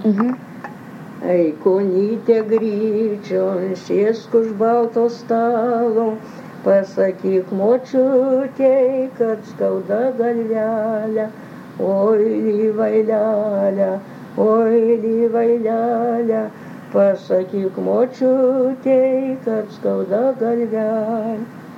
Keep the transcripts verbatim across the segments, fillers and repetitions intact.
Mhm. Ei, konyte gryčion, sėsk už balto stalo, pasakyk močiutei, kad skauda galvelę. Oi, lyvailelė, oi, lyvailelė, pasakyk močiutei, kad skauda galvelę.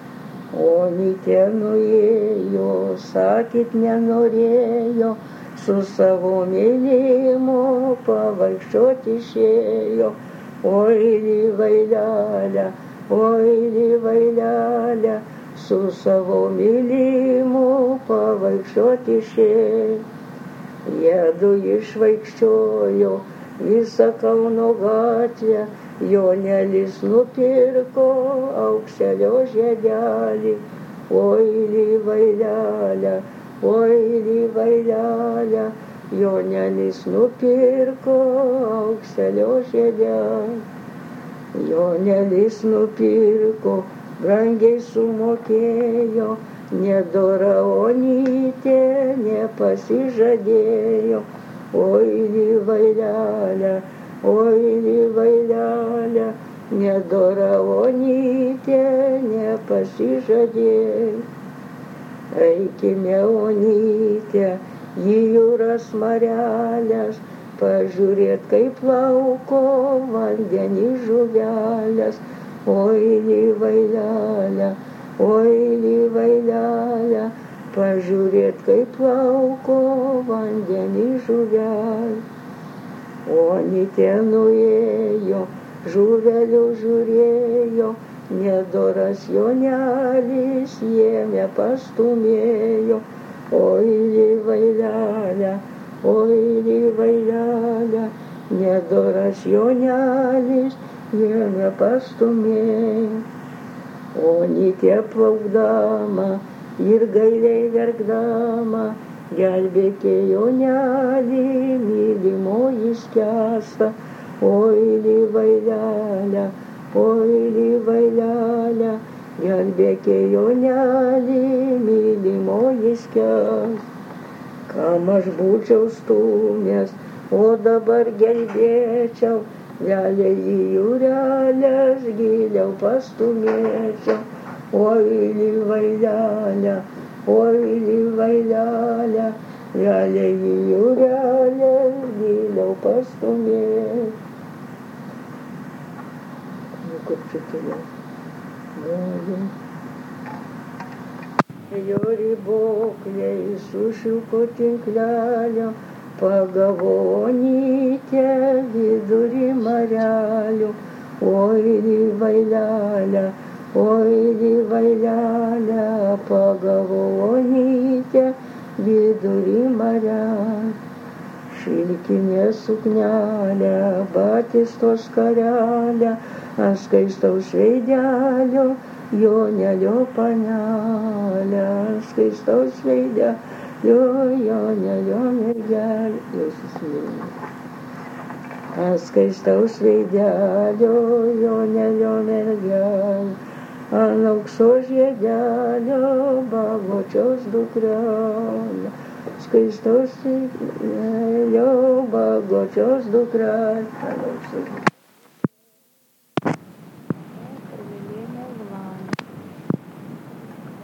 Onytė nuėjo, sakyt nenorėjo, su savo mylimu pavaikščiot išėjo. Oi, lyvailelė, oi, lyvailelė, su savo mylimu pavaikščiot išėjo. Jiedu išvaikščiojo visą Kauno gatvę, Jonelis nupirko aukselio žiedelį. Oi, lyvailelė, oi, lyvailelė, Jonelis nupirko aukselio žiedelį. Jonelis nupirko, brangiai sumokėjo, nedora Onytė nepasižadėjo. Oi, lyvailelė, oi, lyvailelė, nedora Onytė nepasižadėjo. Eikime, Onytė, į jūras marelės, pažiūrėt, kaip lauko vandenį žuvelės. Oi, lyvailelė, oi, lyvailelė, pažiūrėt, kaip lauko vandenį žuvelės. Onytė nuėjo, žuvelių žiūrėjo, nedoras Jonelis jėmė pastumėjo. Oi, lyvailelė, oi, lyvailelė, nedoras Jonelis jėmė pastumėjo. Onytė plaukdama ir gailiai verkdama, gelbėkė Jonelį, mylimoji skęsta. Oi, lyvailelė, oi, lyvailelė, gelbėkė Jonelį, mylimoji skęsta. Kam aš būčiau stūmęs, o dabar gelbėčiau, vėlę į jūrelės giliau pastumėčiau. Oi, lyvailelė, oi, lyvailelė, vėlę į jūrelės giliau pastumėčiau. Nu, kaip čia toliau? Galim. Jo ribokliai su šilko tinklelio, pagavo Onytę vidurį marelio. Oi, lyvailelė, oi, lyvailelė, pagavo Onytę vidurį marelio. Šilkinė suknelė, batistos skarelė, ant skaistaus veidelio Jonelio panelė, ant skaistaus veidelio Jonelio mergelė. Jau susimėlė. Ant skaistaus veidelio Jonelio mergelė, ant aukso žiedelio Bagočiaus dukrelė. Skaistaus veidelio Bagočiaus dukrelė.